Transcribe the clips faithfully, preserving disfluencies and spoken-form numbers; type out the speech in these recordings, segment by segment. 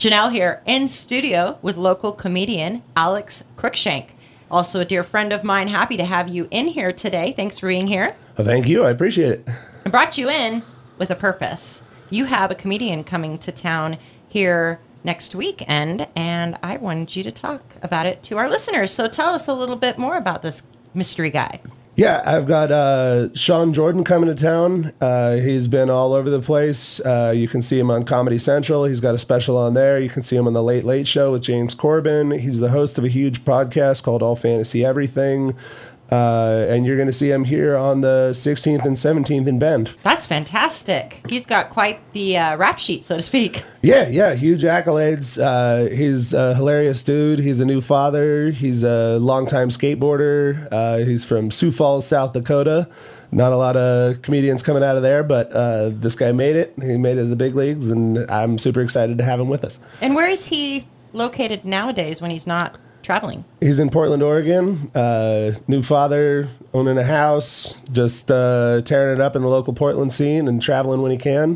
Janelle here in studio with local comedian Alex Cruikshank. Also a dear friend of mine. Happy to have you in here today. Thanks for being here. Well, thank you. I appreciate it. I brought you in with a purpose. You have a comedian coming to town here next weekend, and I wanted you to talk about it to our listeners. So tell us a little bit more about this mystery guy. Yeah, I've got uh, Sean Jordan coming to town. Uh, he's been all over the place. Uh, you can see him on Comedy Central. He's got a special on there. You can see him on The Late Late Show with James Corbin. He's the host of a huge podcast called All Fantasy Everything. Uh, and you're going to see him here on the sixteenth and seventeenth in Bend. That's fantastic. He's got quite the uh, rap sheet, so to speak. Yeah, yeah, huge accolades. Uh, he's a hilarious dude. He's a new father. He's a longtime skateboarder. Uh, he's from Sioux Falls, South Dakota. Not a lot of comedians coming out of there, but uh, this guy made it. He made it to the big leagues, and I'm super excited to have him with us. And where is he located nowadays when he's not traveling? He's in Portland, Oregon. Uh, new father, owning a house, just uh, tearing it up in the local Portland scene and traveling when he can.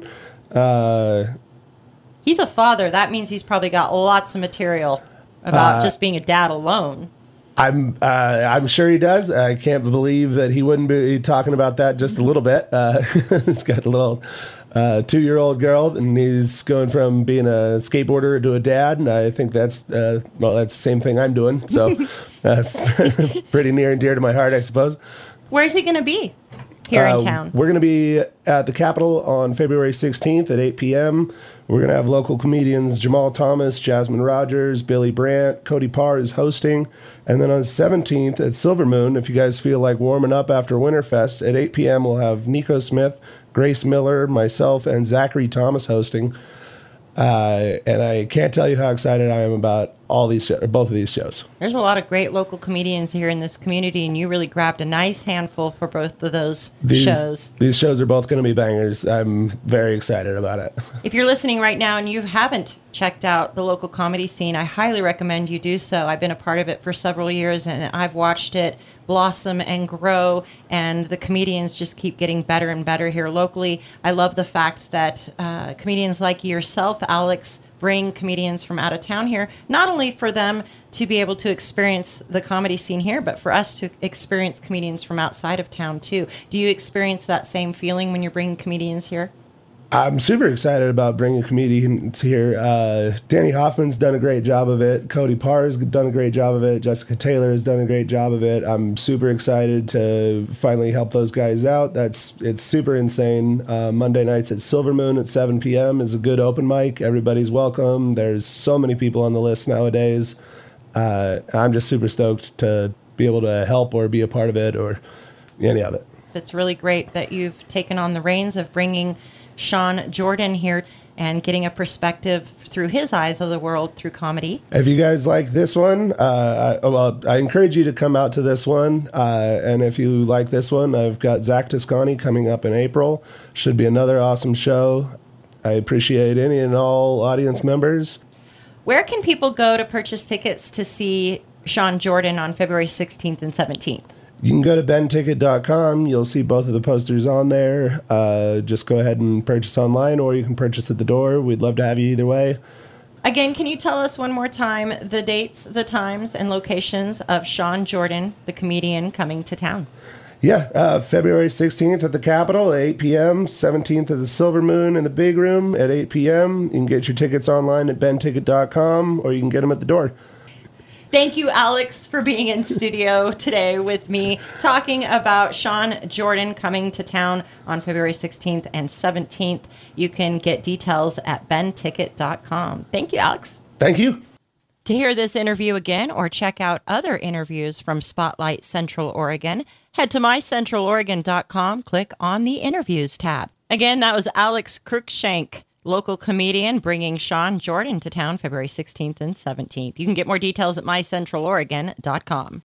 Uh, he's a father. That means he's probably got lots of material about uh, just being a dad alone. I'm uh, I'm sure he does. I can't believe that he wouldn't be talking about that just a little bit. Uh, he's got a little uh, two-year-old girl, and he's going from being a skateboarder to a dad, and I think that's uh, well, that's the same thing I'm doing. So, uh, pretty near and dear to my heart, I suppose. Where's he going to be here uh, in town? We're going to be at the Capitol on February sixteenth at eight p.m. We're going to have local comedians Jamal Thomas, Jasmine Rogers, Billy Brandt, Cody Parr is hosting. And then on the seventeenth at Silver Moon, if you guys feel like warming up after Winterfest, at eight p.m. we'll have Nico Smith, Grace Miller, myself, and Zachary Thomas hosting. Uh, and I can't tell you how excited I am about all these shows, or both of these shows. There's a lot of great local comedians here in this community, and you really grabbed a nice handful for both of those these, shows. These shows are both going to be bangers. I'm very excited about it. If you're listening right now and you haven't checked out the local comedy scene, I highly recommend you do so. I've been a part of it for several years, and I've watched it blossom and grow, and the comedians just keep getting better and better here locally. I love the fact that uh, comedians like yourself, Alex, bring comedians from out of town here, not only for them to be able to experience the comedy scene here, but for us to experience comedians from outside of town too. Do you experience that same feeling when you're bringing comedians here? I'm super excited about bringing comedians here. Uh, Danny Hoffman's done a great job of it. Cody Parr has done a great job of it. Jessica Taylor has done a great job of it. I'm super excited to finally help those guys out. That's it's super insane. Uh, Monday nights at Silver Moon at seven p.m. is a good open mic. Everybody's welcome. There's so many people on the list nowadays. Uh, I'm just super stoked to be able to help or be a part of it or any of it. It's really great that you've taken on the reins of bringing Sean Jordan here and getting a perspective through his eyes of the world through comedy. If you guys like this one, uh, I, well, I encourage you to come out to this one. Uh, and if you like this one, I've got Zach Toscani coming up in April. Should be another awesome show. I appreciate any and all audience members. Where can people go to purchase tickets to see Sean Jordan on February sixteenth and seventeenth? You can go to ben ticket dot com. You'll see both of the posters on there. Uh, just go ahead and purchase online, or you can purchase at the door. We'd love to have you either way. Again, can you tell us one more time the dates, the times, and locations of Sean Jordan, the comedian, coming to town? Yeah, uh, February sixteenth at the Capitol at eight p.m., seventeenth at the Silver Moon in the Big Room at eight p.m. You can get your tickets online at ben ticket dot com, or you can get them at the door. Thank you, Alex, for being in studio today with me, talking about Sean Jordan coming to town on February sixteenth and seventeenth. You can get details at ben ticket dot com. Thank you, Alex. Thank you. To hear this interview again or check out other interviews from Spotlight Central Oregon, head to my central oregon dot com, click on the Interviews tab. Again, that was Alex Cruikshank, local comedian, bringing Sean Jordan to town February sixteenth and seventeenth. You can get more details at my central oregon dot com.